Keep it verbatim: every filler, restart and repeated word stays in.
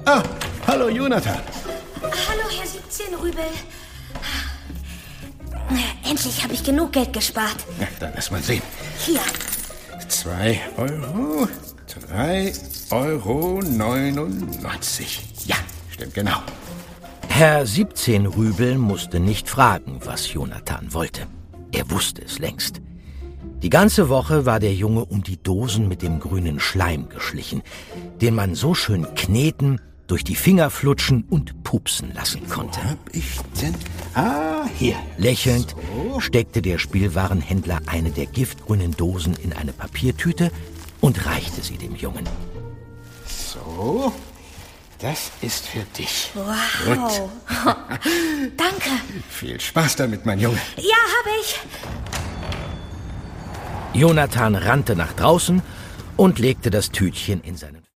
Ah, hallo Jonathan. Hallo, Herr siebzehn Rübel. Endlich habe ich genug Geld gespart. Na, dann lass mal sehen. Hier. Zwei Euro, drei Euro neunundneunzig. Ja, stimmt genau. Herr siebzehn Rübel musste nicht fragen, was Jonathan wollte. Er wusste es längst. Die ganze Woche war der Junge um die Dosen mit dem grünen Schleim geschlichen, den man so schön kneten, durch die Finger flutschen und pupsen lassen konnte. Wo hab ich denn? Ah, hier. Lächelnd So. steckte der Spielwarenhändler eine der giftgrünen Dosen in eine Papiertüte und reichte sie dem Jungen. So, das ist für dich. Wow. Danke. Viel Spaß damit, mein Junge. Ja, habe ich. Jonathan rannte nach draußen und legte das Tütchen in seinen